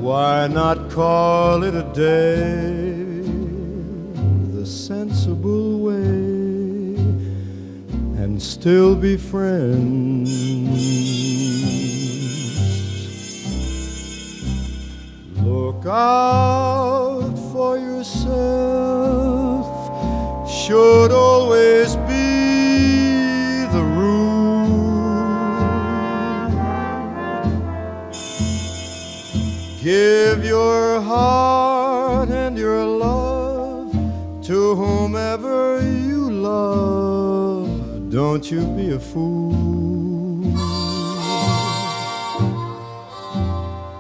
why not call it a day the sensible way and still be friends? Look out for yourself should always be the rule. Give your heart and your love to whomever you love. Don't you be a fool.